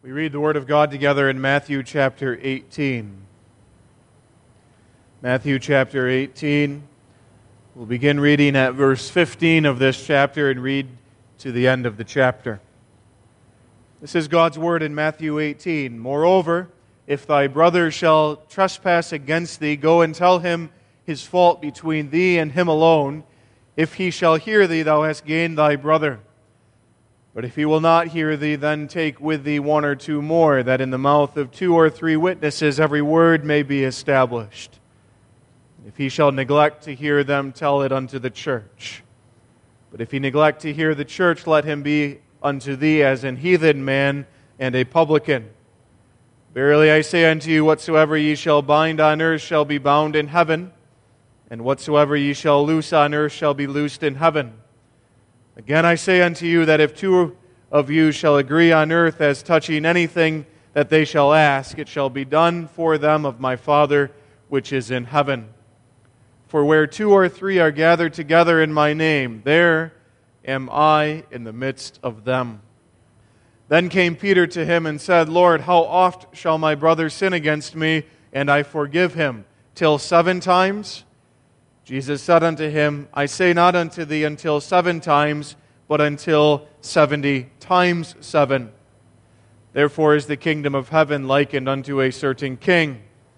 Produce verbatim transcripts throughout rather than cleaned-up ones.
We read the Word of God together in Matthew chapter eighteen. Matthew chapter eighteen. We'll begin reading at verse fifteen of this chapter and read to the end of the chapter. This is God's Word in Matthew eighteen. Moreover, if thy brother shall trespass against thee, go and tell him his fault between thee and him alone. If he shall hear thee, thou hast gained thy brother. But if he will not hear thee, then take with thee one or two more, that in the mouth of two or three witnesses every word may be established. If he shall neglect to hear them, tell it unto the church. But if he neglect to hear the church, let him be unto thee as an heathen man and a publican. Verily I say unto you, whatsoever ye shall bind on earth shall be bound in heaven, and whatsoever ye shall loose on earth shall be loosed in heaven. Again I say unto you that if two of you shall agree on earth as touching anything that they shall ask, it shall be done for them of my Father which is in heaven. For where two or three are gathered together in my name, there am I in the midst of them. Then came Peter to him and said, Lord, how oft shall my brother sin against me, and I forgive him? Till seven times? Jesus said unto him, I say not unto thee until seven times, but until seventy times seven. Therefore is the kingdom of heaven likened unto a certain king,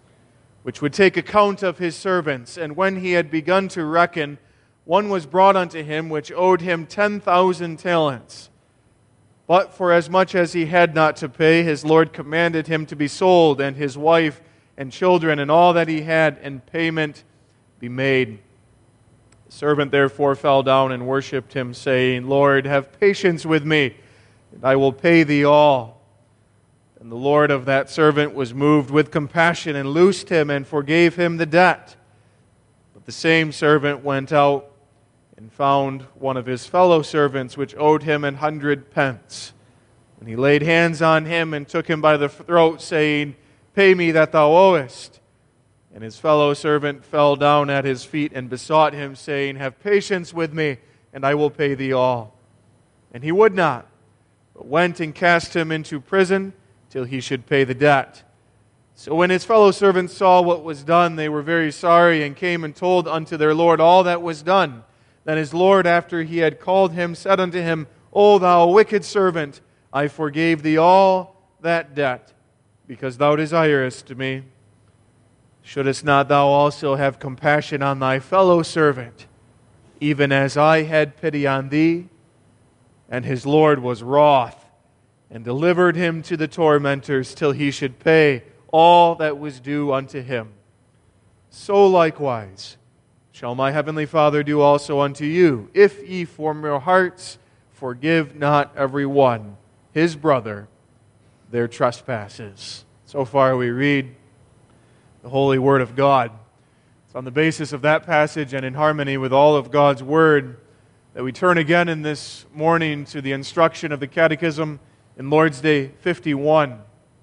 which would take account of his servants. And when he had begun to reckon, one was brought unto him which owed him ten thousand talents. But for as much as he had not to pay, his Lord commanded him to be sold, and his wife and children and all that he had in payment be made. The servant therefore fell down and worshipped him, saying, Lord, have patience with me, and I will pay thee all. And the Lord of that servant was moved with compassion, and loosed him, and forgave him the debt. But the same servant went out and found one of his fellow servants, which owed him an hundred pence. And he laid hands on him, and took him by the throat, saying, Pay me that thou owest. And his fellow servant fell down at his feet and besought him, saying, Have patience with me, and I will pay thee all. And he would not, but went and cast him into prison till he should pay the debt. So when his fellow servants saw what was done, they were very sorry, and came and told unto their Lord all that was done. Then his Lord, after he had called him, said unto him, O thou wicked servant, I forgave thee all that debt, because thou desirest me. Shouldest not thou also have compassion on thy fellow servant, even as I had pity on thee? And his Lord was wroth, and delivered him to the tormentors, till he should pay all that was due unto him. So likewise shall my heavenly Father do also unto you, if ye from your hearts forgive not every one his brother their trespasses. So far we read the holy Word of God. It's on the basis of that passage and in harmony with all of God's Word that we turn again in this morning to the instruction of the Catechism in Lord's Day fifty-one.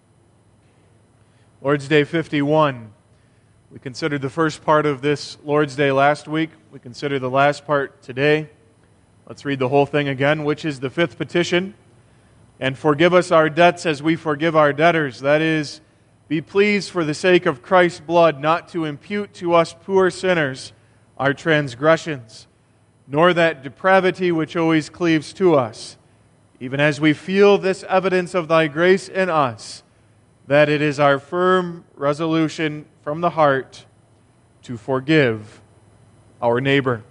Lord's Day fifty-one. We considered the first part of this Lord's Day last week. We consider the last part today. Let's read the whole thing again, which is the fifth petition. And forgive us our debts as we forgive our debtors. That is, be pleased for the sake of Christ's blood not to impute to us poor sinners our transgressions, nor that depravity which always cleaves to us, even as we feel this evidence of thy grace in us, that it is our firm resolution from the heart to forgive our neighbor.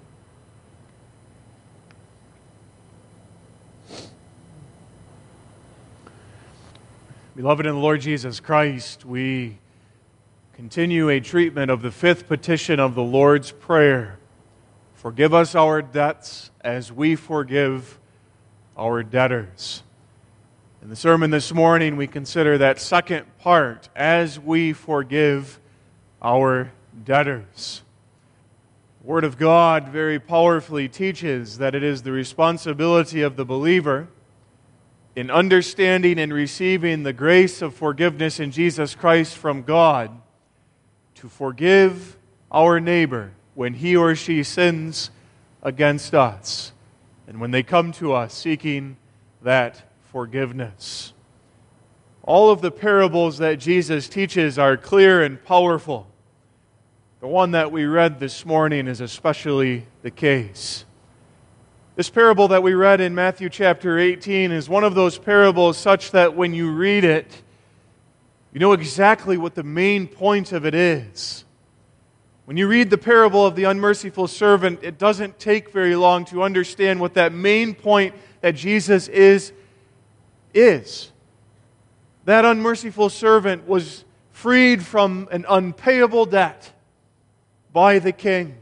Beloved in the Lord Jesus Christ, we continue a treatment of the fifth petition of the Lord's Prayer. Forgive us our debts as we forgive our debtors. In the sermon this morning, we consider that second part, as we forgive our debtors. The Word of God very powerfully teaches that it is the responsibility of the believer in understanding and receiving the grace of forgiveness in Jesus Christ from God to forgive our neighbor when he or she sins against us, and when they come to us seeking that forgiveness. All of the parables that Jesus teaches are clear and powerful. The one that we read this morning is especially the case. This parable that we read in Matthew chapter eighteen is one of those parables such that when you read it, you know exactly what the main point of it is. When you read the parable of the unmerciful servant, it doesn't take very long to understand what that main point that Jesus is, is. That unmerciful servant was freed from an unpayable debt by the king.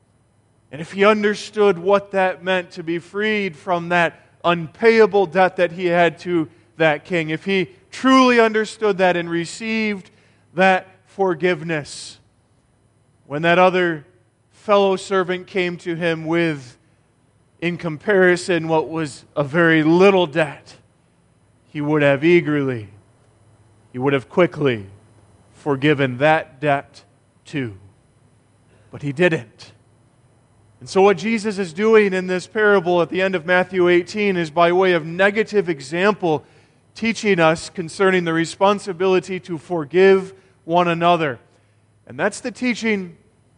And if he understood what that meant to be freed from that unpayable debt that he had to that king, if he truly understood that and received that forgiveness, when that other fellow servant came to him with, in comparison, what was a very little debt, he would have eagerly, he would have quickly forgiven that debt too. But he didn't. And so what Jesus is doing in this parable at the end of Matthew eighteen is by way of negative example teaching us concerning the responsibility to forgive one another. And that's the teaching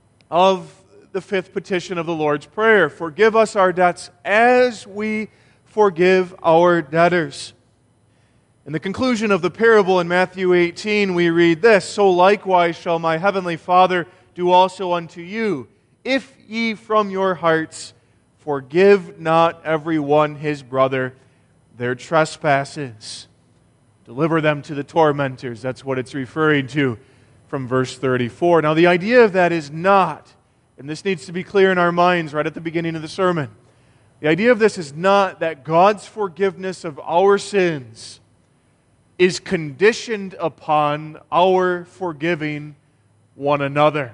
of the fifth petition of the Lord's Prayer. Forgive us our debts as we forgive our debtors. In the conclusion of the parable in Matthew eighteen, we read this, "So likewise shall my heavenly Father do also unto you, if ye from your hearts forgive not every one his brother their trespasses." Deliver them to the tormentors. That's what it's referring to from verse thirty-four. Now the idea of that is not, and this needs to be clear in our minds right at the beginning of the sermon, the idea of this is not that God's forgiveness of our sins is conditioned upon our forgiving one another.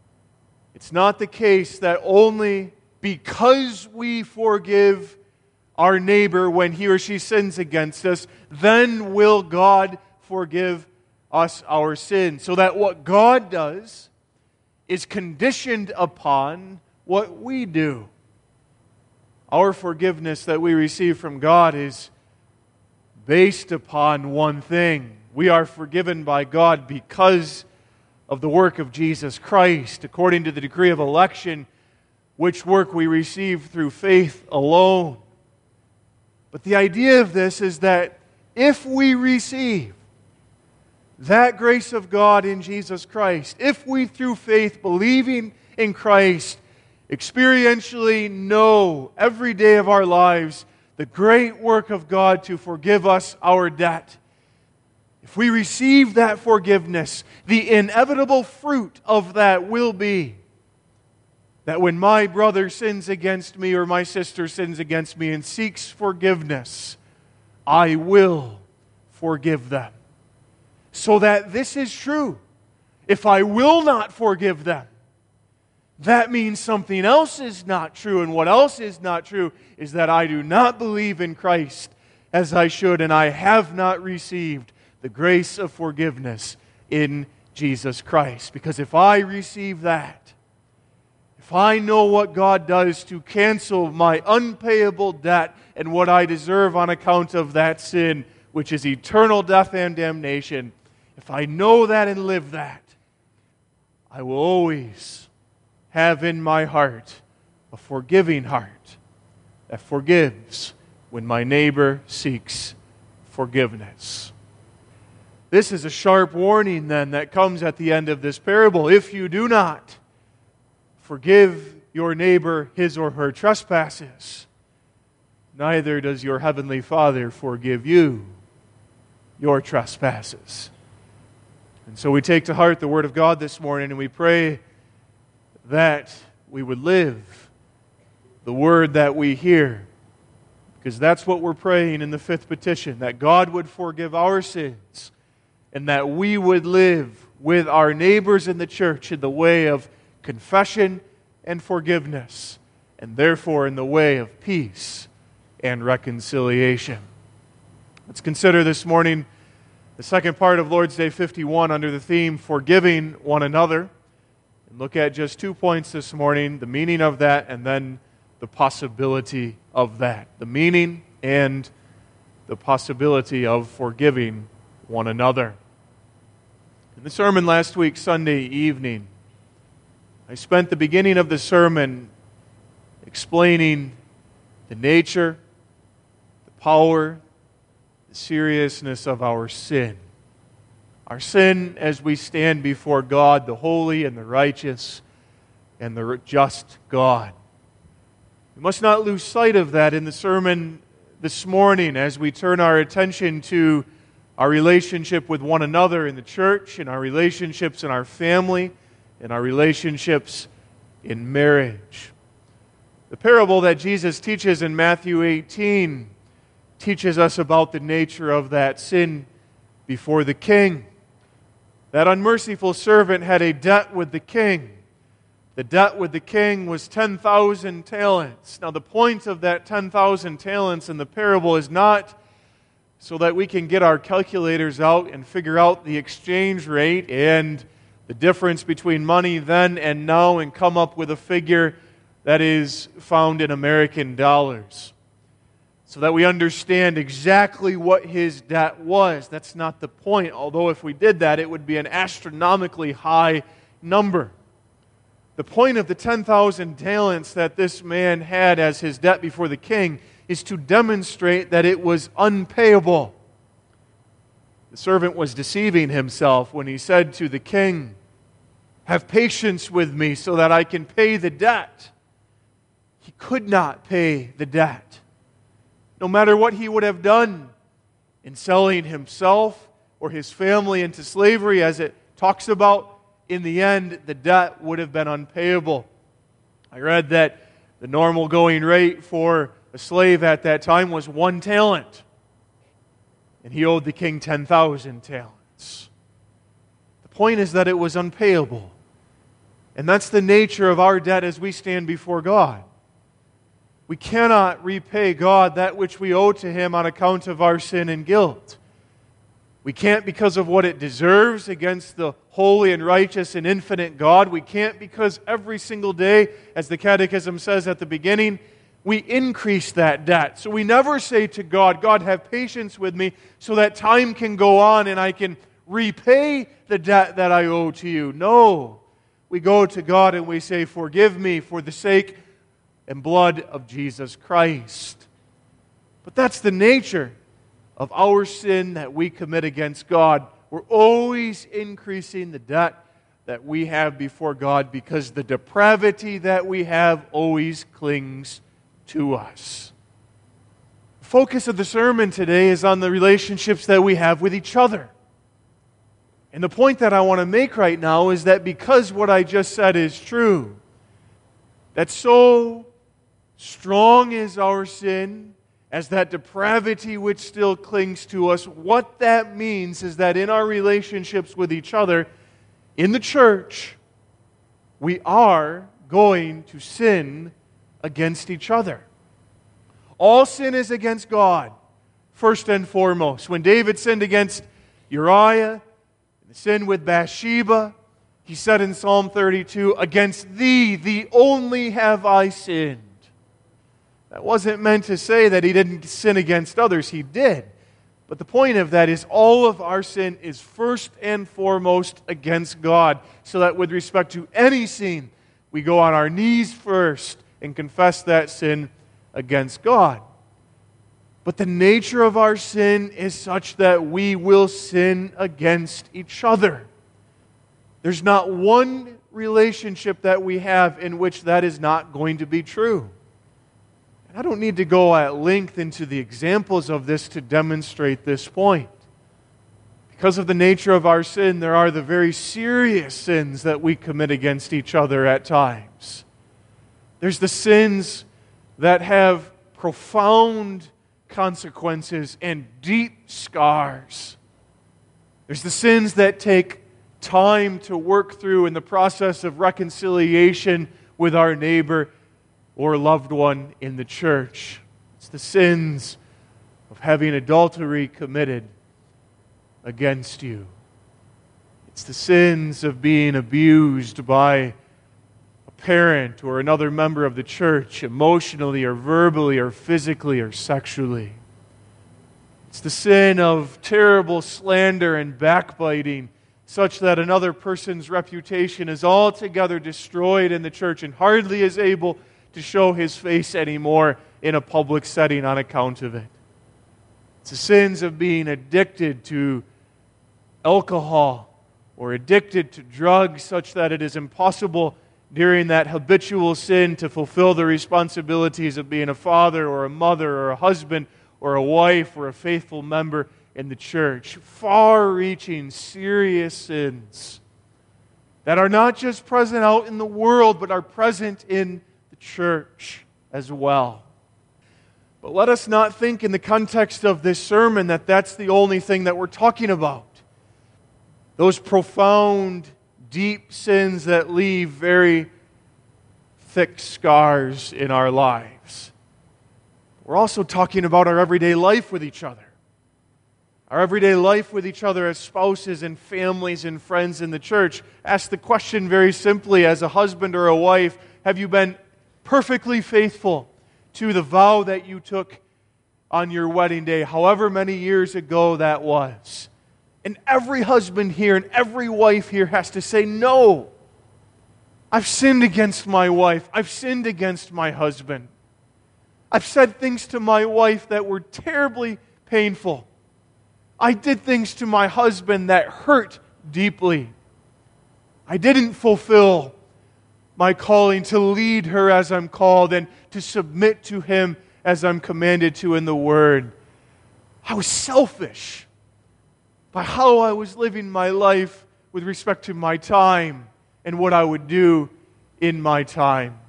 It's not the case that only because we forgive our neighbor when he or she sins against us, then will God forgive us our sins. So that what God does is conditioned upon what we do. Our forgiveness that we receive from God is based upon one thing. We are forgiven by God because of the work of Jesus Christ, according to the decree of election, which work we receive through faith alone. But the idea of this is that if we receive that grace of God in Jesus Christ, if we through faith, believing in Christ, experientially know every day of our lives the great work of God to forgive us our debt, if we receive that forgiveness, the inevitable fruit of that will be that when my brother sins against me or my sister sins against me and seeks forgiveness, I will forgive them. So that this is true. If I will not forgive them, that means something else is not true. And what else is not true is that I do not believe in Christ as I should, and I have not received the grace of forgiveness in Jesus Christ. Because if I receive that, if I know what God does to cancel my unpayable debt and what I deserve on account of that sin, which is eternal death and damnation, if I know that and live that, I will always have in my heart a forgiving heart that forgives when my neighbor seeks forgiveness. This is a sharp warning then that comes at the end of this parable. If you do not forgive your neighbor his or her trespasses, neither does your heavenly Father forgive you your trespasses. And so we take to heart the Word of God this morning, and we pray that we would live the Word that we hear, because that's what we're praying in the fifth petition, that God would forgive our sins and that we would live with our neighbors in the church in the way of confession and forgiveness, and therefore in the way of peace and reconciliation. Let's consider this morning the second part of Lord's Day fifty-one under the theme, Forgiving One Another. And look at just two points this morning, the meaning of that and then the possibility of that. The meaning and the possibility of forgiving one another. In the sermon last week, Sunday evening, I spent the beginning of the sermon explaining the nature, the power, the seriousness of our sin. Our sin as we stand before God, the holy and the righteous and the just God. We must not lose sight of that in the sermon this morning as we turn our attention to our relationship with one another in the church, in our relationships in our family, in our relationships in marriage. The parable that Jesus teaches in Matthew eighteen teaches us about the nature of that sin before the king. That unmerciful servant had a debt with the king. The debt with the king was ten thousand talents. Now the point of that ten thousand talents in the parable is not so that we can get our calculators out and figure out the exchange rate and the difference between money then and now and come up with a figure that is found in American dollars, so that we understand exactly what his debt was. That's not the point, although if we did that, it would be an astronomically high number. The point of the ten thousand talents that this man had as his debt before the king is to demonstrate that it was unpayable. The servant was deceiving himself when he said to the king, "Have patience with me so that I can pay the debt." He could not pay the debt. No matter what he would have done in selling himself or his family into slavery, as it talks about, in the end, the debt would have been unpayable. I read that the normal going rate for a slave at that time was one talent. And he owed the king ten thousand talents. The point is that it was unpayable. And that's the nature of our debt as we stand before God. We cannot repay God that which we owe to Him on account of our sin and guilt. We can't because of what it deserves against the holy and righteous and infinite God. We can't because every single day, as the Catechism says at the beginning, we increase that debt. So we never say to God, "God, have patience with me so that time can go on and I can repay the debt that I owe to you." No. We go to God and we say, "Forgive me for the sake and blood of Jesus Christ." But that's the nature of our sin that we commit against God. We're always increasing the debt that we have before God because the depravity that we have always clings to us. The focus of the sermon today is on the relationships that we have with each other. And the point that I want to make right now is that because what I just said is true, that so strong is our sin, as that depravity which still clings to us, what that means is that in our relationships with each other, in the church, we are going to sin against each other. All sin is against God, first and foremost. When David sinned against Uriah, the sin with Bathsheba, he said in Psalm thirty-two, "Against thee, thee only have I sinned." That wasn't meant to say that he didn't sin against others. He did. But the point of that is all of our sin is first and foremost against God. So that with respect to any sin, we go on our knees first and confess that sin against God. But the nature of our sin is such that we will sin against each other. There's not one relationship that we have in which that is not going to be true. I don't need to go at length into the examples of this to demonstrate this point. Because of the nature of our sin, there are the very serious sins that we commit against each other at times. There's the sins that have profound consequences and deep scars. There's the sins that take time to work through in the process of reconciliation with our neighbor or loved one in the church. It's the sins of having adultery committed against you. It's the sins of being abused by a parent or another member of the church emotionally or verbally or physically or sexually. It's It's the sin of terrible slander and backbiting, such that another person's reputation is altogether destroyed in the church and hardly is able to show his face anymore in a public setting on account of it. It's the sins of being addicted to alcohol or addicted to drugs, such that it is impossible during that habitual sin to fulfill the responsibilities of being a father or a mother or a husband or a wife or a faithful member in the church. Far-reaching, serious sins that are not just present out in the world, but are present in the church as well. But let us not think in the context of this sermon that that's the only thing that we're talking about. Those profound, deep sins that leave very thick scars in our lives. We're also talking about our everyday life with each other. Our everyday life with each other as spouses and families and friends in the church. Ask the question very simply, as a husband or a wife, have you been perfectly faithful to the vow that you took on your wedding day, however many years ago that was? And every husband here and every wife here has to say, no, I've sinned against my wife. I've sinned against my husband. I've said things to my wife that were terribly painful. I did things to my husband that hurt deeply. I didn't fulfill my calling to lead her as I'm called and to submit to him as I'm commanded to in the Word. I was selfish by how I was living my life with respect to my time and what I would do in my time.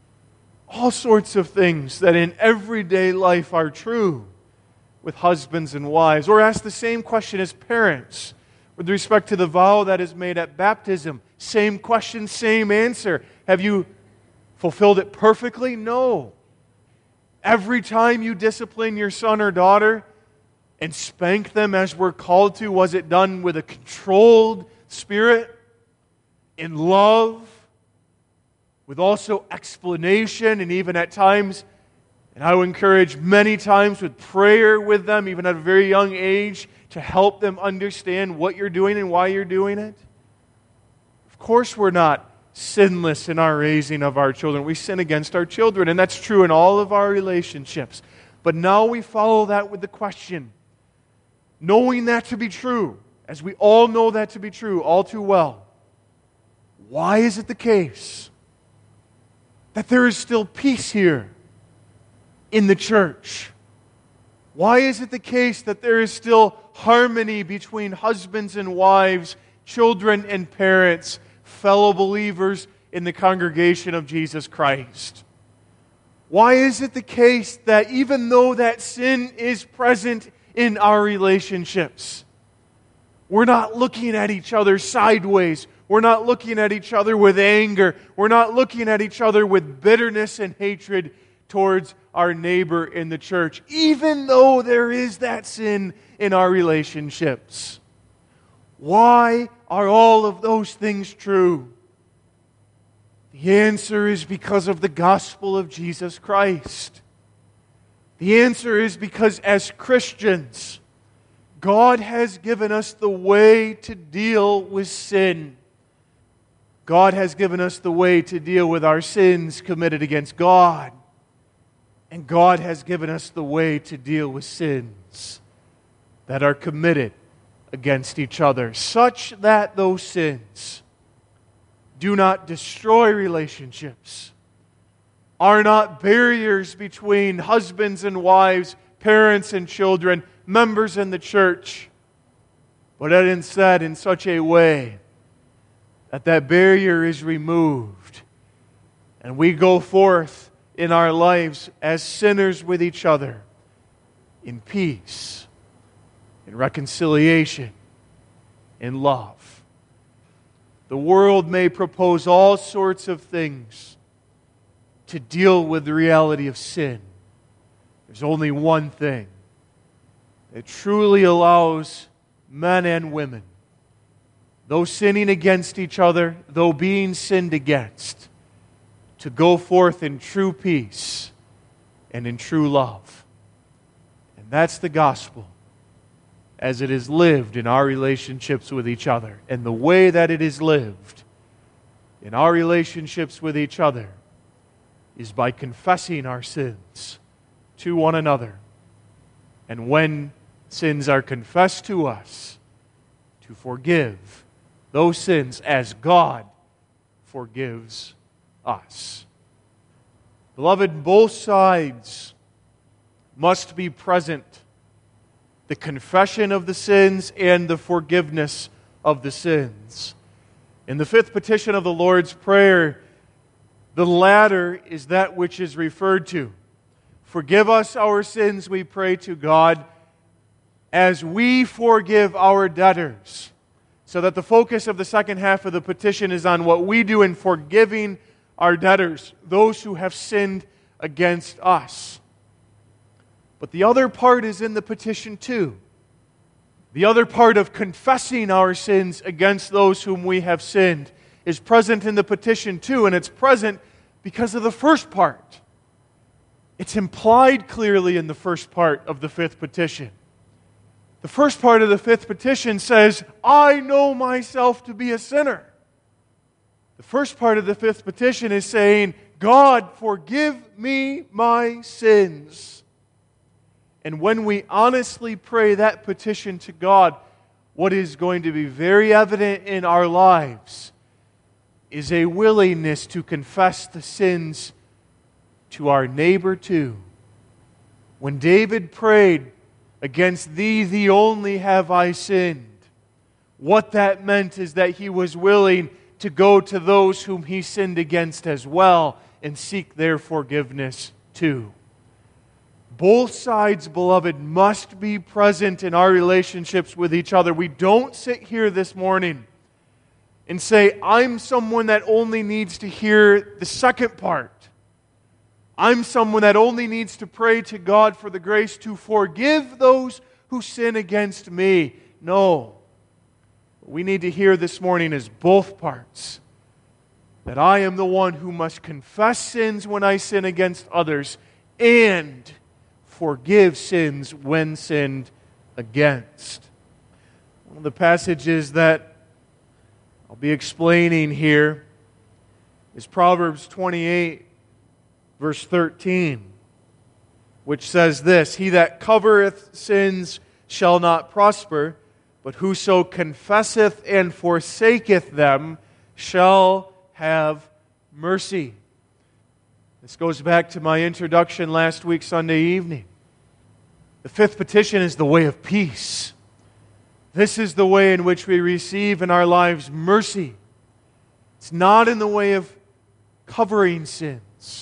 All sorts of things that in everyday life are true with husbands and wives. Or ask the same question as parents with respect to the vow that is made at baptism. Same question, same answer. Have you fulfilled it perfectly? No. Every time you discipline your son or daughter and spank them as we're called to, was it done with a controlled spirit, in love, with also explanation, and even at times, and I would encourage many times with prayer with them, even at a very young age, to help them understand what you're doing and why you're doing it? Of course we're not sinless in our raising of our children. We sin against our children, and that's true in all of our relationships. But now we follow that with the question, knowing that to be true, as we all know that to be true all too well, why is it the case that there is still peace here in the church? Why is it the case that there is still harmony between husbands and wives, children and parents, fellow believers in the congregation of Jesus Christ? Why is it the case that even though that sin is present in our relationships, we're not looking at each other sideways? We're not looking at each other with anger. We're not looking at each other with bitterness and hatred towards our neighbor in the church, even though there is that sin in our relationships. Why are all of those things true? The answer is because of the gospel of Jesus Christ. The answer is because as Christians, God has given us the way to deal with sin. God has given us the way to deal with our sins committed against God. And God has given us the way to deal with sins that are committed against each other, such that those sins do not destroy relationships, are not barriers between husbands and wives, parents and children, members in the church, but that instead in such a way that that barrier is removed and we go forth in our lives as sinners with each other in peace, in reconciliation, in love. The world may propose all sorts of things to deal with the reality of sin. There's only one thing that truly allows men and women, though sinning against each other, though being sinned against, to go forth in true peace and in true love. And that's the gospel as it is lived in our relationships with each other. And the way that it is lived in our relationships with each other is by confessing our sins to one another. And when sins are confessed to us, to forgive those sins as God forgives us. Beloved, both sides must be present. The confession of the sins and the forgiveness of the sins. In the fifth petition of the Lord's Prayer, the latter is that which is referred to. Forgive us our sins, we pray to God, as we forgive our debtors. So that the focus of the second half of the petition is on what we do in forgiving our debtors, those who have sinned against us. But the other part is in the petition too. The other part of confessing our sins against those whom we have sinned is present in the petition too, and it's present because of the first part. It's implied clearly in the first part of the fifth petition. The first part of the fifth petition says, I know myself to be a sinner. The first part of the fifth petition is saying, God, forgive me my sins. And when we honestly pray that petition to God, what is going to be very evident in our lives is a willingness to confess the sins to our neighbor too. When David prayed, against thee, thee only have I sinned, what that meant is that he was willing to go to those whom he sinned against as well and seek their forgiveness too. Both sides, beloved, must be present in our relationships with each other. We don't sit here this morning and say, I'm someone that only needs to hear the second part. I'm someone that only needs to pray to God for the grace to forgive those who sin against me. No. What we need to hear this morning is both parts. That I am the one who must confess sins when I sin against others and forgive sins when sinned against. One of the passages that I'll be explaining here is Proverbs twenty-eight. Verse thirteen, which says this, He that covereth sins shall not prosper, but whoso confesseth and forsaketh them shall have mercy. This goes back to my introduction last week, Sunday evening. The fifth petition is the way of peace. This is the way in which we receive in our lives mercy. It's not in the way of covering sins.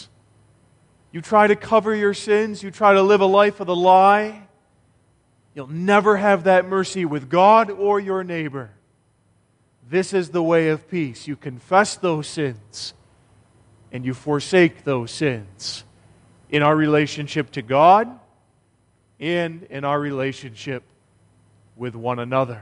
You try to cover your sins, you try to live a life of the lie, you'll never have that mercy with God or your neighbor. This is the way of peace. You confess those sins and you forsake those sins in our relationship to God and in our relationship with one another.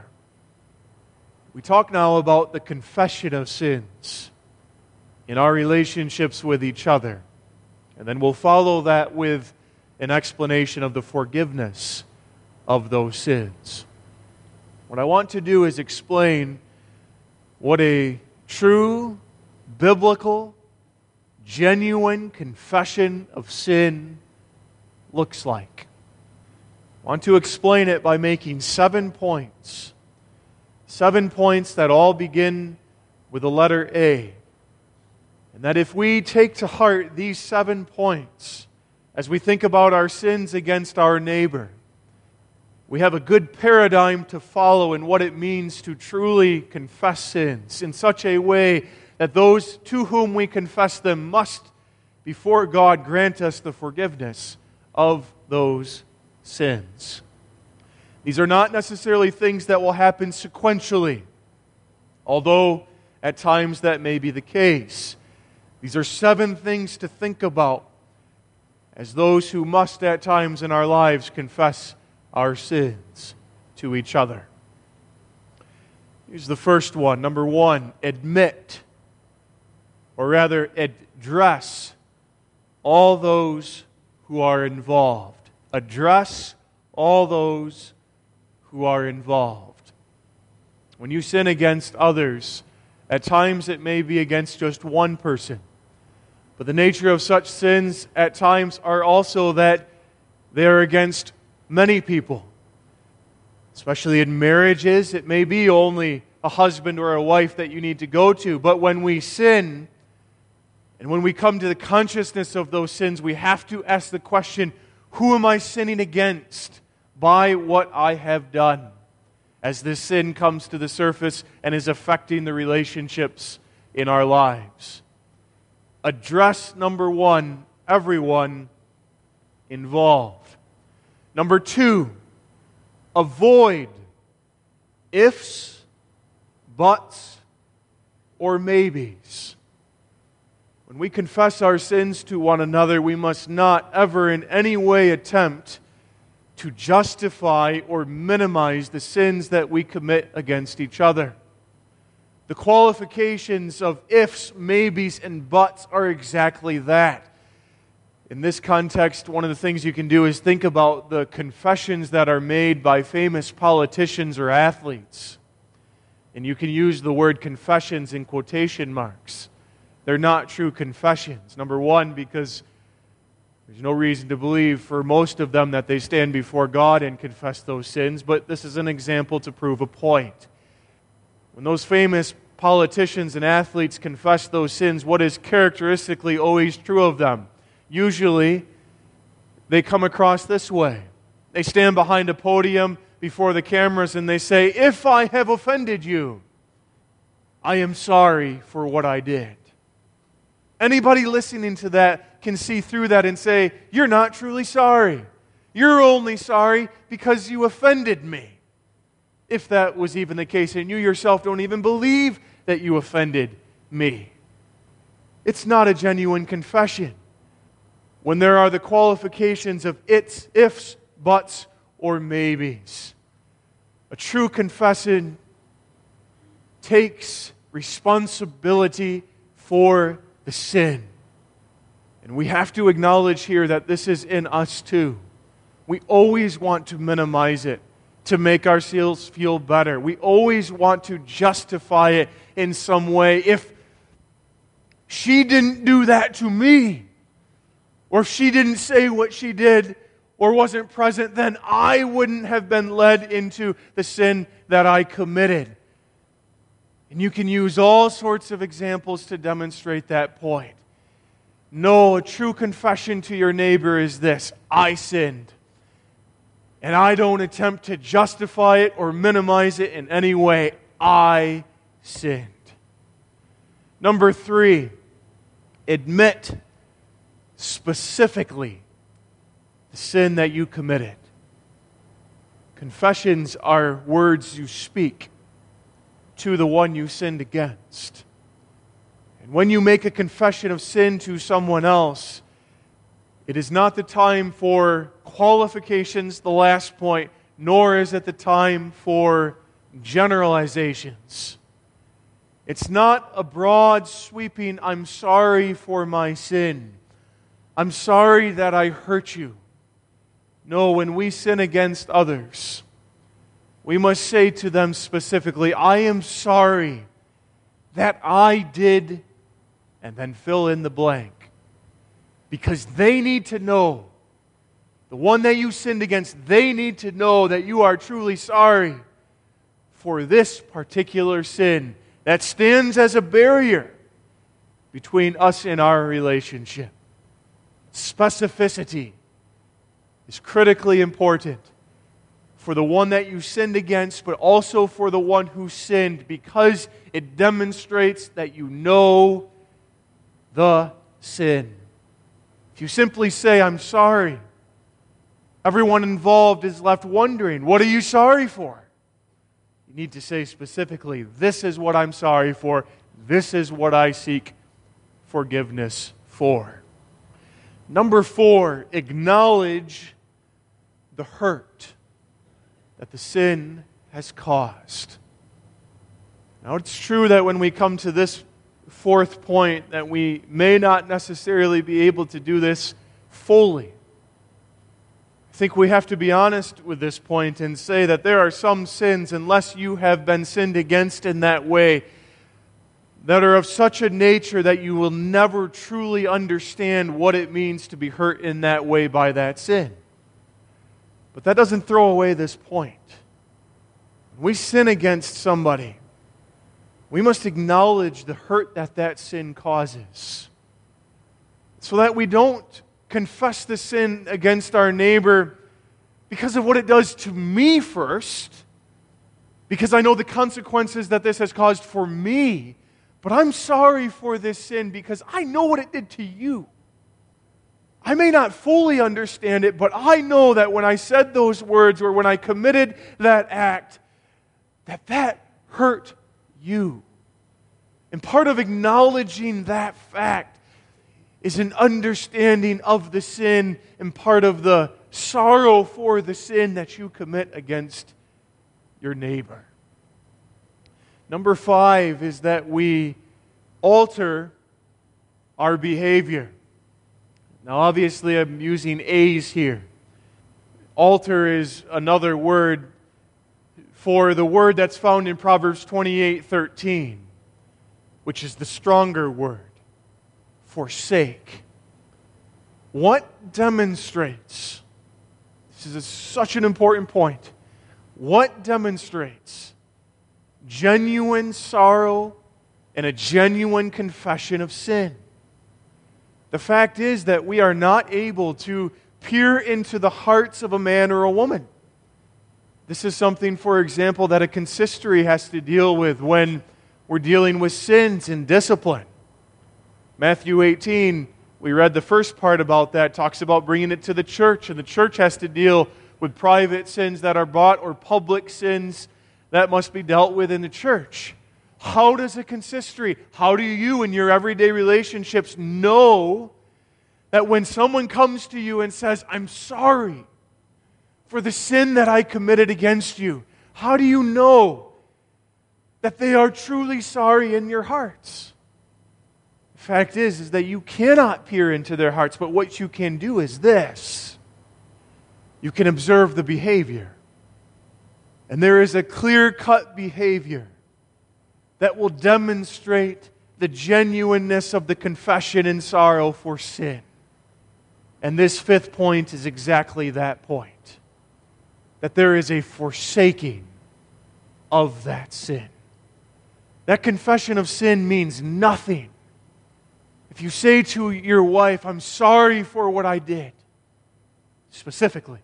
We talk now about the confession of sins in our relationships with each other. And then we'll follow that with an explanation of the forgiveness of those sins. What I want to do is explain what a true, biblical, genuine confession of sin looks like. I want to explain it by making seven points. Seven points that all begin with the letter A. And that if we take to heart these seven points as we think about our sins against our neighbor, we have a good paradigm to follow in what it means to truly confess sins in such a way that those to whom we confess them must, before God, grant us the forgiveness of those sins. These are not necessarily things that will happen sequentially, although at times that may be the case. These are seven things to think about as those who must at times in our lives confess our sins to each other. Here's the first one. Number one, admit, or rather address all those who are involved. Address all those who are involved. When you sin against others, at times it may be against just one person. But the nature of such sins at times are also that they are against many people. Especially in marriages, it may be only a husband or a wife that you need to go to. But when we sin, and when we come to the consciousness of those sins, we have to ask the question, who am I sinning against by what I have done? As this sin comes to the surface and is affecting the relationships in our lives. Address, number one, everyone involved. Number two, avoid ifs, buts, or maybes. When we confess our sins to one another, we must not ever in any way attempt to justify or minimize the sins that we commit against each other. The qualifications of ifs, maybes, and buts are exactly that. In this context, one of the things you can do is think about the confessions that are made by famous politicians or athletes. And you can use the word confessions in quotation marks. They're not true confessions. Number one, because there's no reason to believe for most of them that they stand before God and confess those sins, but this is an example to prove a point. When those famous politicians and athletes confess those sins, what is characteristically always true of them? Usually, they come across this way. They stand behind a podium before the cameras and they say, "If I have offended you, I am sorry for what I did." Anybody listening to that can see through that and say, "You're not truly sorry. You're only sorry because you offended me." If that was even the case, and you yourself don't even believe that you offended me. It's not a genuine confession. When there are the qualifications of its, ifs, buts, or maybes. A true confession takes responsibility for the sin. And we have to acknowledge here that this is in us too. We always want to minimize it, to make ourselves feel better. We always want to justify it in some way. If she didn't do that to me, or if she didn't say what she did, or wasn't present, then I wouldn't have been led into the sin that I committed. And you can use all sorts of examples to demonstrate that point. No, a true confession to your neighbor is this: I sinned. And I don't attempt to justify it or minimize it in any way. I sinned. Number three, admit specifically the sin that you committed. Confessions are words you speak to the one you sinned against. And when you make a confession of sin to someone else, it is not the time for qualifications, the last point, nor is it the time for generalizations. It's not a broad, sweeping, "I'm sorry for my sin. I'm sorry that I hurt you." No, when we sin against others, we must say to them specifically, "I am sorry that I did," and then fill in the blank. Because they need to know, the one that you sinned against, they need to know that you are truly sorry for this particular sin that stands as a barrier between us and our relationship. Specificity is critically important for the one that you sinned against, but also for the one who sinned, because it demonstrates that you know the sin. If you simply say, "I'm sorry," everyone involved is left wondering, what are you sorry for? You need to say specifically, "This is what I'm sorry for. This is what I seek forgiveness for." Number four, acknowledge the hurt that the sin has caused. Now, it's true that when we come to this fourth point, that we may not necessarily be able to do this fully. I I think we have to be honest with this point and say that there are some sins, unless you have been sinned against in that way, that are of such a nature that you will never truly understand what it means to be hurt in that way by that sin. But that doesn't throw away this point. When we sin against somebody, we must acknowledge the hurt that that sin causes, so that we don't confess the sin against our neighbor because of what it does to me first, because I know the consequences that this has caused for me, but I'm sorry for this sin because I know what it did to you. I may not fully understand it, but I know that when I said those words or when I committed that act, that that hurt you. And part of acknowledging that fact is an understanding of the sin and part of the sorrow for the sin that you commit against your neighbor. Number five is that we alter our behavior. Now, obviously, I'm using A's here. Alter is another word for the word that's found in Proverbs twenty-eight thirteen, which is the stronger word. Forsake. What demonstrates, this is a, such an important point, what demonstrates genuine sorrow and a genuine confession of sin? The fact is that we are not able to peer into the hearts of a man or a woman. This is something, for example, that a consistory has to deal with when we're dealing with sins and discipline. Matthew eighteen, we read the first part about that, talks about bringing it to the church, and the church has to deal with private sins that are brought or public sins that must be dealt with in the church. How does a consistory, how do you in your everyday relationships know that when someone comes to you and says, I'm sorry for the sin that I committed against you, how do you know that they are truly sorry in your hearts? The fact is, is that you cannot peer into their hearts, but what you can do is this. You can observe the behavior. And there is a clear-cut behavior that will demonstrate the genuineness of the confession and sorrow for sin. And this fifth point is exactly that point. That there is a forsaking of that sin. That confession of sin means nothing if you say to your wife, I'm sorry for what I did, specifically,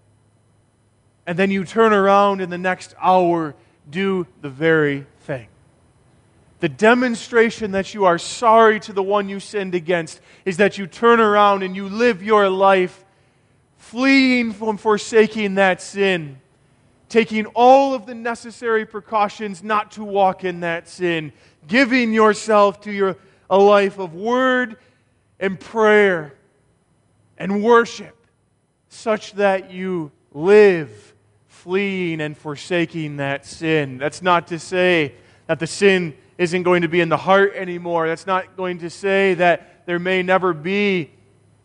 and then you turn around in the next hour, do the very thing. The demonstration that you are sorry to the one you sinned against is that you turn around and you live your life fleeing from forsaking that sin, taking all of the necessary precautions not to walk in that sin, giving yourself to your a life of word and prayer and worship, such that you live fleeing and forsaking that sin. That's not to say that the sin isn't going to be in the heart anymore. That's not going to say that there may never be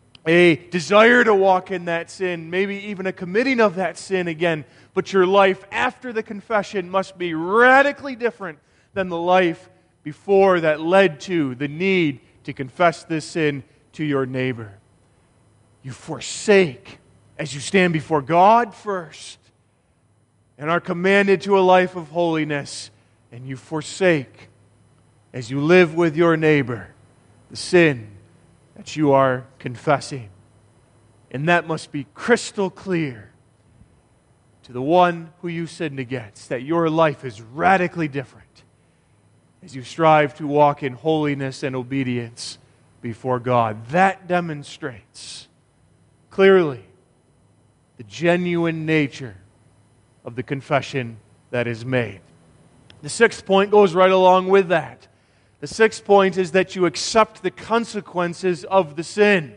a desire to walk in that sin, maybe even a committing of that sin again. But your life after the confession must be radically different than the life before that led to the need to confess this sin to your neighbor. You forsake as you stand before God first and are commanded to a life of holiness, and you forsake as you live with your neighbor the sin that you are confessing. And that must be crystal clear to the one who you sinned against, that your life is radically different as you strive to walk in holiness and obedience before God. That demonstrates clearly the genuine nature of the confession that is made. The sixth point goes right along with that. The sixth point is that you accept the consequences of the sin.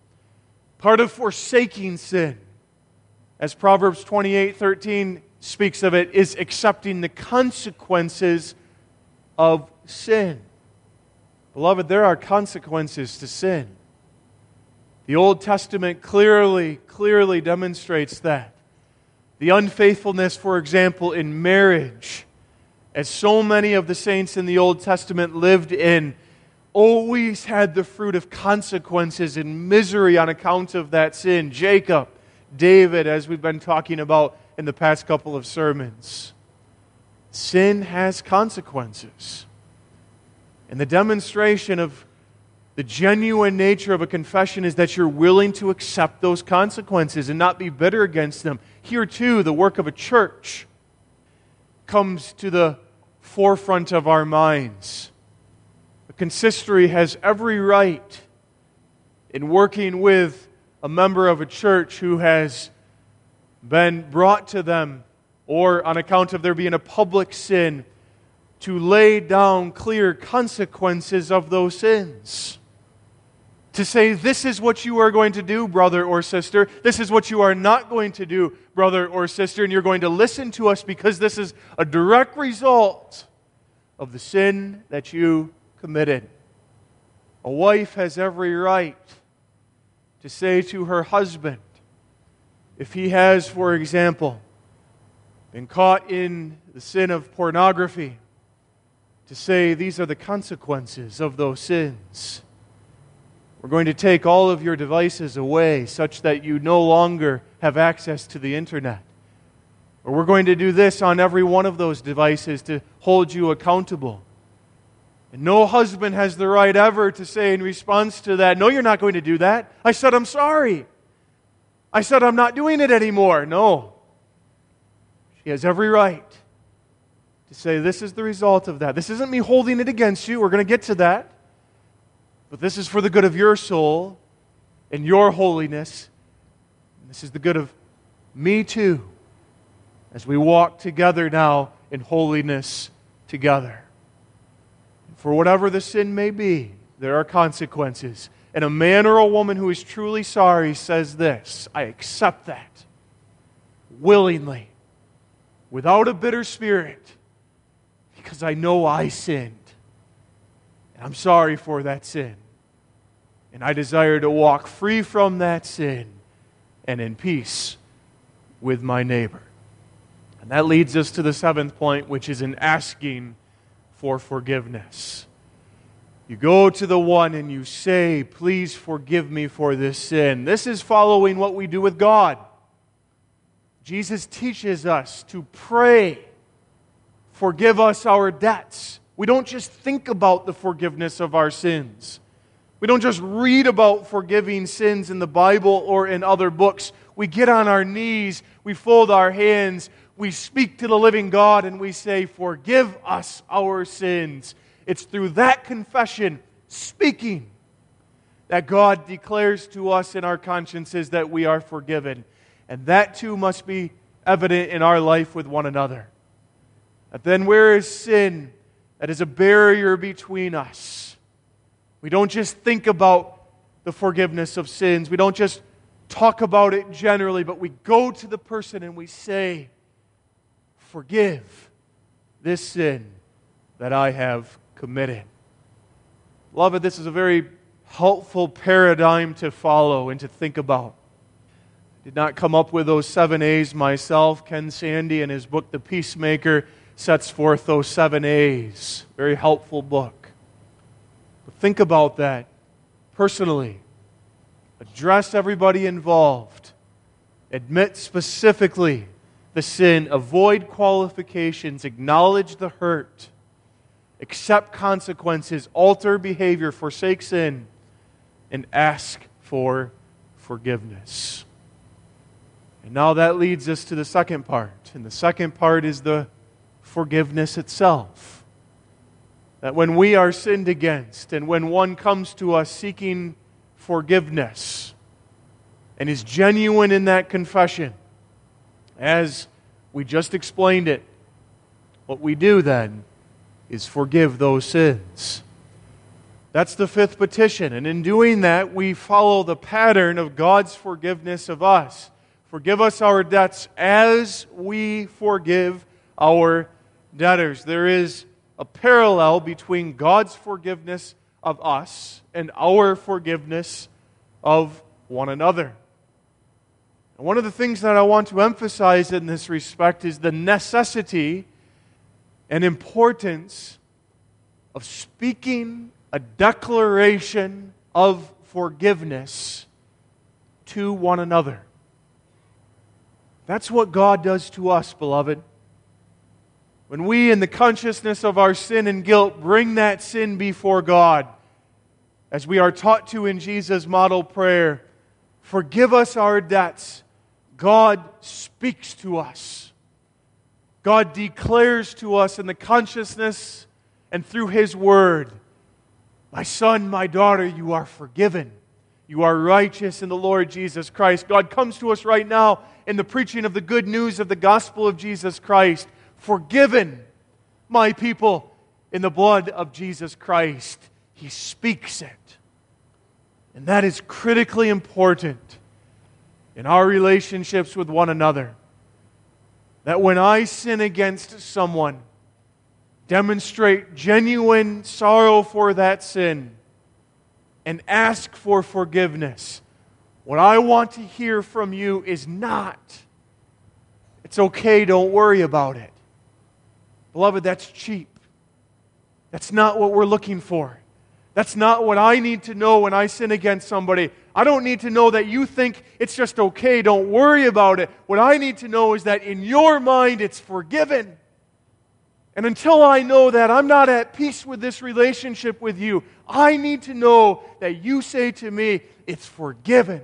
Part of forsaking sin, as Proverbs twenty-eight thirteen speaks of it, is accepting the consequences of sin. Beloved, there are consequences to sin. The Old Testament clearly, clearly demonstrates that. The unfaithfulness, for example, in marriage, as so many of the saints in the Old Testament lived in, always had the fruit of consequences and misery on account of that sin. Jacob, David, as we've been talking about in the past couple of sermons. Sin has consequences. And the demonstration of the genuine nature of a confession is that you're willing to accept those consequences and not be bitter against them. Here too, the work of a church comes to the forefront of our minds. A consistory has every right in working with a member of a church who has been brought to them, or on account of there being a public sin, to lay down clear consequences of those sins. To say, this is what you are going to do, brother or sister. This is what you are not going to do, brother or sister. And you're going to listen to us because this is a direct result of the sin that you committed. A wife has every right to say to her husband, if he has, for example, been caught in the sin of pornography, to say, these are the consequences of those sins. We're going to take all of your devices away such that you no longer have access to the internet. Or we're going to do this on every one of those devices to hold you accountable. And no husband has the right ever to say in response to that, no, you're not going to do that. I said, I'm sorry. I said, I'm not doing it anymore. No. She has every right to say, this is the result of that. This isn't me holding it against you. We're going to get to that. But this is for the good of your soul and your holiness. And this is the good of me too, as we walk together now in holiness together. And for whatever the sin may be, there are consequences. And a man or a woman who is truly sorry says this, I accept that willingly, without a bitter spirit, because I know I sinned. And I'm sorry for that sin. And I desire to walk free from that sin and in peace with my neighbor. And that leads us to the seventh point, which is in asking for forgiveness. You go to the one and you say, please forgive me for this sin. This is following what we do with God. Jesus teaches us to pray, forgive us our debts. We don't just think about the forgiveness of our sins. We don't just read about forgiving sins in the Bible or in other books. We get on our knees, we fold our hands, we speak to the living God, and we say, forgive us our sins. It's through that confession, speaking, that God declares to us in our consciences that we are forgiven. And that too must be evident in our life with one another. But then where is sin? That is a barrier between us. We don't just think about the forgiveness of sins. We don't just talk about it generally, but we go to the person and we say, forgive this sin that I have committed. Beloved, this is a very helpful paradigm to follow and to think about. I did not come up with those seven A's myself. Ken Sande, in his book, The Peacemaker, sets forth those seven A's. Very helpful book. But think about that personally. Address everybody involved. Admit specifically the sin. Avoid qualifications. Acknowledge the hurt. Accept consequences. Alter behavior. Forsake sin. And ask for forgiveness. And now that leads us to the second part. And the second part is the forgiveness itself. That when we are sinned against and when one comes to us seeking forgiveness and is genuine in that confession, as we just explained it, what we do then is forgive those sins. That's the fifth petition. And in doing that, we follow the pattern of God's forgiveness of us. Forgive us our debts as we forgive our debtors. There is a parallel between God's forgiveness of us and our forgiveness of one another. And one of the things that I want to emphasize in this respect is the necessity and importance of speaking a declaration of forgiveness to one another. That's what God does to us, beloved. When we, in the consciousness of our sin and guilt, bring that sin before God, as we are taught to in Jesus' model prayer, forgive us our debts, God speaks to us. God declares to us in the consciousness and through His Word, my son, my daughter, you are forgiven. You are righteous in the Lord Jesus Christ. God comes to us right now in the preaching of the good news of the gospel of Jesus Christ. Forgiven, my people, in the blood of Jesus Christ. He speaks it. And that is critically important in our relationships with one another. That when I sin against someone, demonstrate genuine sorrow for that sin and ask for forgiveness. What I want to hear from you is not, it's okay, don't worry about it. Beloved, that's cheap. That's not what we're looking for. That's not what I need to know when I sin against somebody. I don't need to know that you think it's just okay, don't worry about it. What I need to know is that in your mind it's forgiven. And until I know that, I'm not at peace with this relationship with you. I need to know that you say to me, it's forgiven.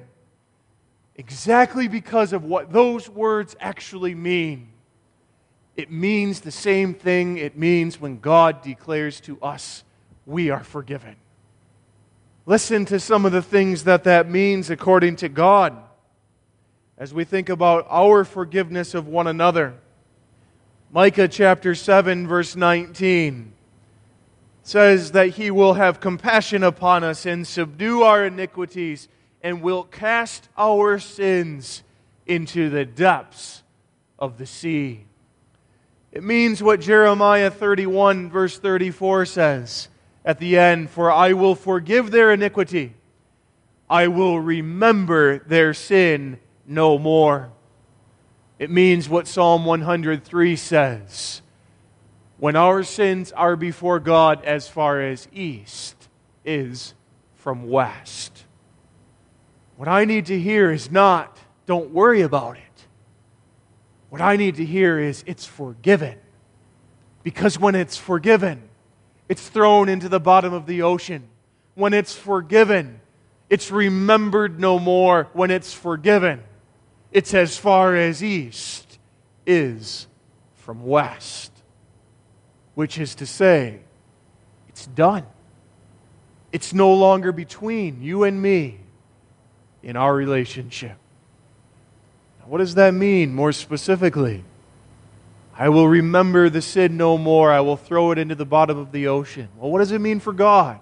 Exactly because of what those words actually mean. It means the same thing it means when God declares to us, we are forgiven. Listen to some of the things that that means according to God as we think about our forgiveness of one another. Micah chapter seven, verse nineteen says that He will have compassion upon us and subdue our iniquities and will cast our sins into the depths of the sea. It means what Jeremiah thirty-one, verse thirty-four says at the end, for I will forgive their iniquity. I will remember their sin no more. It means what Psalm one hundred three says. When our sins are before God as far as east is from west. What I need to hear is not, don't worry about it. What I need to hear is, it's forgiven. Because when it's forgiven, it's thrown into the bottom of the ocean. When it's forgiven, it's remembered no more. When it's forgiven, it's as far as east is from west. Which is to say, it's done. It's no longer between you and me in our relationship. Now, what does that mean more specifically? I will remember the sin no more. I will throw it into the bottom of the ocean. Well, what does it mean for God?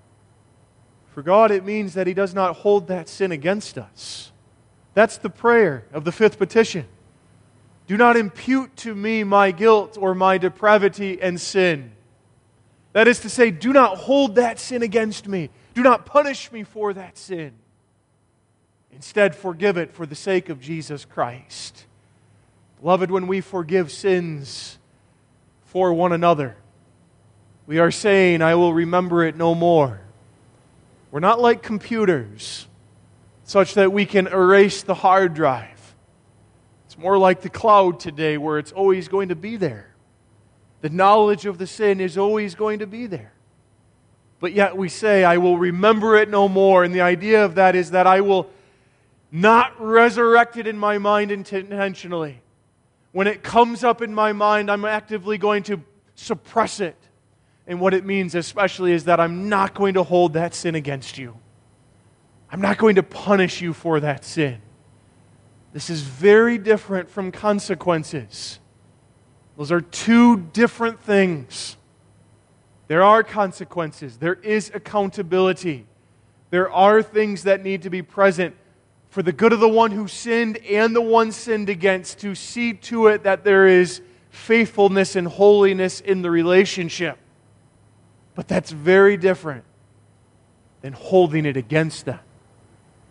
For God, it means that He does not hold that sin against us. That's the prayer of the fifth petition. Do not impute to me my guilt or my depravity and sin. That is to say, do not hold that sin against me. Do not punish me for that sin. Instead, forgive it for the sake of Jesus Christ. Beloved, when we forgive sins for one another, we are saying, I will remember it no more. We're not like computers, such that we can erase the hard drive. It's more like the cloud today, where it's always going to be there. The knowledge of the sin is always going to be there. But yet we say, I will remember it no more. And the idea of that is that I will not resurrect it in my mind intentionally. When it comes up in my mind, I'm actively going to suppress it. And what it means especially is that I'm not going to hold that sin against you. I'm not going to punish you for that sin. This is very different from consequences. Those are two different things. There are consequences. There is accountability. There are things that need to be present for the good of the one who sinned and the one sinned against, to see to it that there is faithfulness and holiness in the relationship. But that's very different than holding it against them.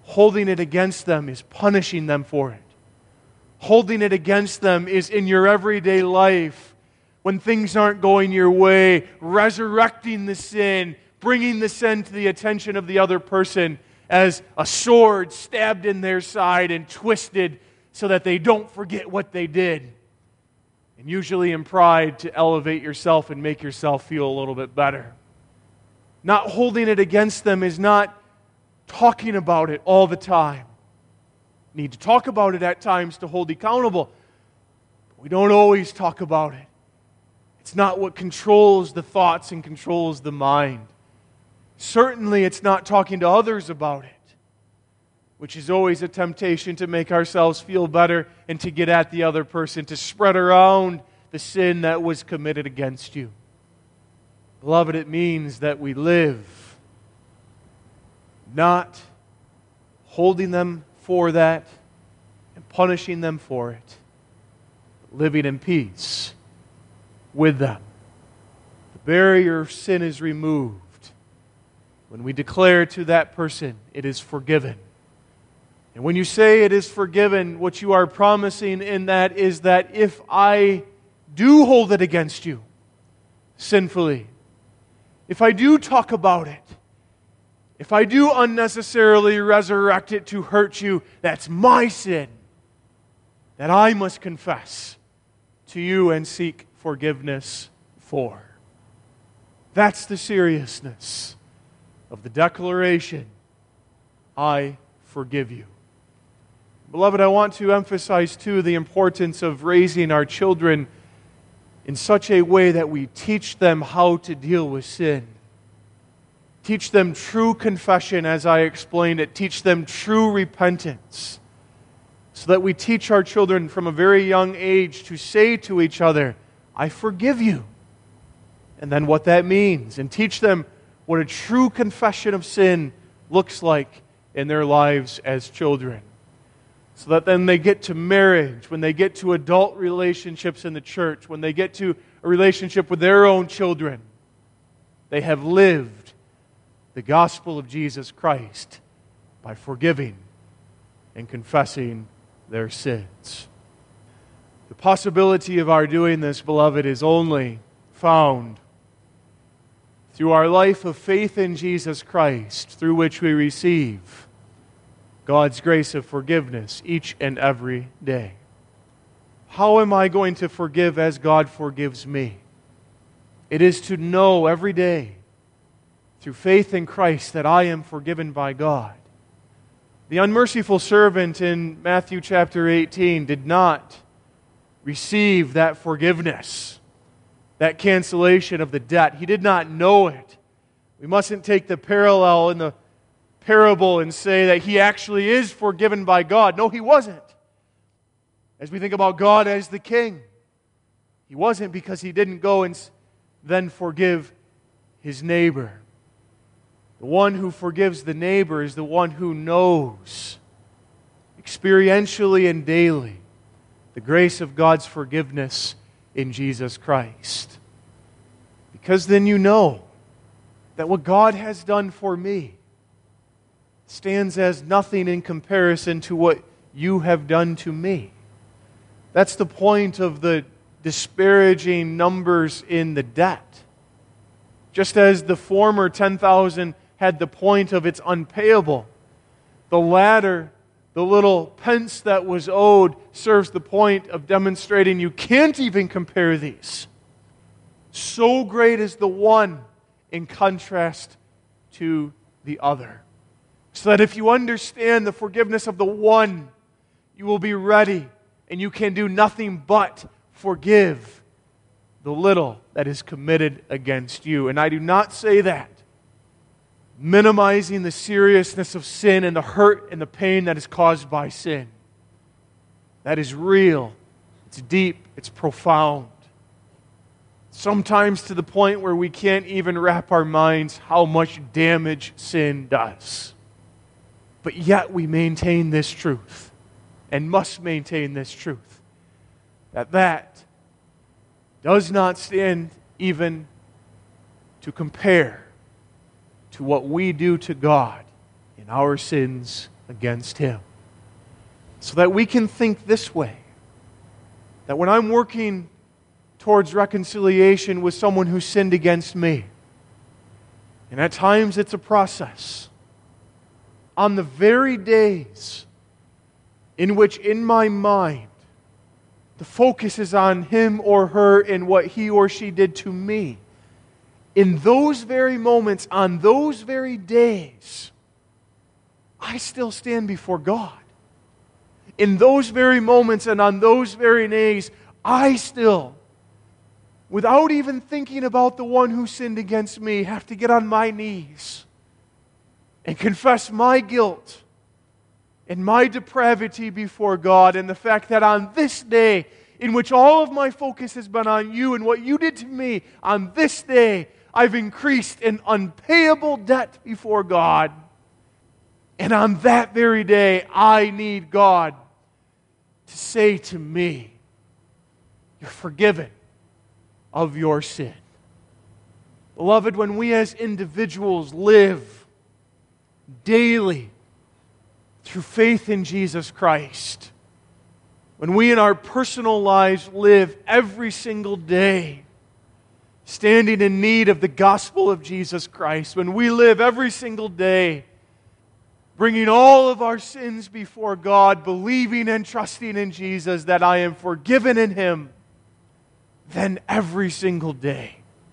Holding it against them is punishing them for it. Holding it against them is in your everyday life, when things aren't going your way, resurrecting the sin, bringing the sin to the attention of the other person as a sword stabbed in their side and twisted so that they don't forget what they did. And usually in pride to elevate yourself and make yourself feel a little bit better. Not holding it against them is not talking about it all the time. We need to talk about it at times to hold accountable. But we don't always talk about it. It's not what controls the thoughts and controls the mind. Certainly it's not talking to others about it, which is always a temptation to make ourselves feel better and to get at the other person, to spread around the sin that was committed against you. Beloved, it means that we live not holding them for that and punishing them for it, but living in peace with them. The barrier of sin is removed when we declare to that person, it is forgiven. And when you say it is forgiven, what you are promising in that is that if I do hold it against you sinfully, if I do talk about it, if I do unnecessarily resurrect it to hurt you, that's my sin that I must confess to you and seek forgiveness for. That's the seriousness of the declaration, I forgive you. Beloved, I want to emphasize too the importance of raising our children in such a way that we teach them how to deal with sin. Teach them true confession, as I explained it. Teach them true repentance. So that we teach our children from a very young age to say to each other, I forgive you. And then what that means. And teach them what a true confession of sin looks like in their lives as children. So that then they get to marriage, when they get to adult relationships in the church, when they get to a relationship with their own children, they have lived the gospel of Jesus Christ by forgiving and confessing their sins. The possibility of our doing this, beloved, is only found through our life of faith in Jesus Christ, through which we receive God's grace of forgiveness each and every day. How am I going to forgive as God forgives me? It is to know every day, through faith in Christ, that I am forgiven by God. The unmerciful servant in Matthew chapter eighteen did not receive that forgiveness, that cancellation of the debt. He did not know it. We mustn't take the parallel in the parable and say that he actually is forgiven by God. No, he wasn't. As we think about God as the king, he wasn't, because he didn't go and then forgive his neighbor. The one who forgives the neighbor is the one who knows experientially and daily the grace of God's forgiveness in Jesus Christ. Because then you know that what God has done for me stands as nothing in comparison to what you have done to me. That's the point of the disparaging numbers in the debt. Just as the former ten thousand had the point of it's unpayable, the latter, the little pence that was owed, serves the point of demonstrating you can't even compare these. So great is the one in contrast to the other. So that if you understand the forgiveness of the one, you will be ready and you can do nothing but forgive the little that is committed against you. And I do not say that minimizing the seriousness of sin and the hurt and the pain that is caused by sin. That is real. It's deep. It's profound. Sometimes to the point where we can't even wrap our minds how much damage sin does. But yet we maintain this truth and must maintain this truth, that that does not stand even to compare to what we do to God in our sins against Him. So that we can think this way, that when I'm working towards reconciliation with someone who sinned against me, and at times it's a process, on the very days in which in my mind the focus is on him or her and what he or she did to me, in those very moments, on those very days, I still stand before God. In those very moments and on those very days, I still, without even thinking about the one who sinned against me, have to get on my knees and confess my guilt and my depravity before God, and the fact that on this day, in which all of my focus has been on you and what you did to me, on this day, I've increased an unpayable debt before God. And on that very day, I need God to say to me, you're forgiven of your sin. Beloved, when we as individuals live daily through faith in Jesus Christ, when we in our personal lives live every single day standing in need of the gospel of Jesus Christ, when we live every single day bringing all of our sins before God, believing and trusting in Jesus that I am forgiven in Him, then every single day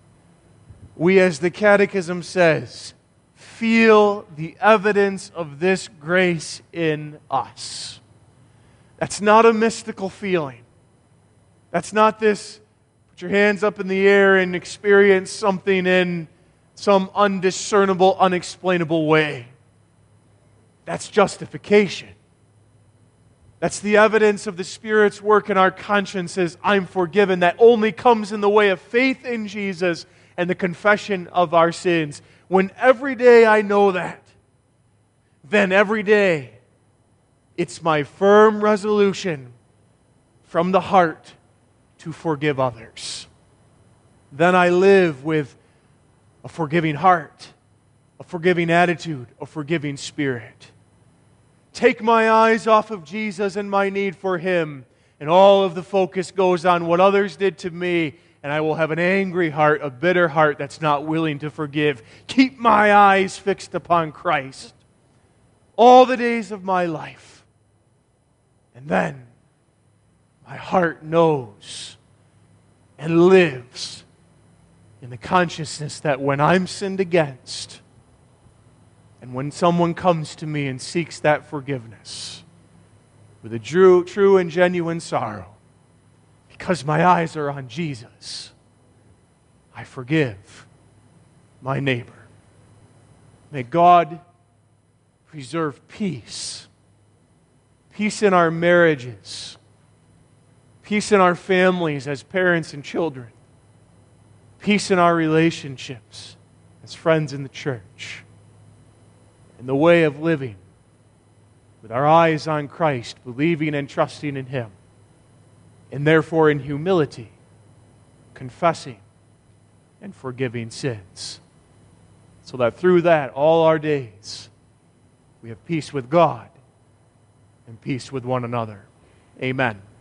we, as the Catechism says, feel the evidence of this grace in us. That's not a mystical feeling. That's not this, put your hands up in the air and experience something in some undiscernible, unexplainable way. That's justification. That's the evidence of the Spirit's work in our consciences. I'm forgiven. That only comes in the way of faith in Jesus and the confession of our sins. When every day I know that, then every day it's my firm resolution from the heart to forgive others. Then I live with a forgiving heart, a forgiving attitude, a forgiving spirit. Take my eyes off of Jesus and my need for Him, and all of the focus goes on what others did to me, and I will have an angry heart, a bitter heart that's not willing to forgive. Keep my eyes fixed upon Christ all the days of my life. And then my heart knows and lives in the consciousness that when I'm sinned against, and when someone comes to me and seeks that forgiveness with a true, true and genuine sorrow, because my eyes are on Jesus, I forgive my neighbor. May God preserve peace. Peace in our marriages. Peace in our families as parents and children. Peace in our relationships as friends in the church. In the way of living with our eyes on Christ, believing and trusting in Him, and therefore in humility, confessing and forgiving sins, so that through that, all our days, we have peace with God and peace with one another. Amen.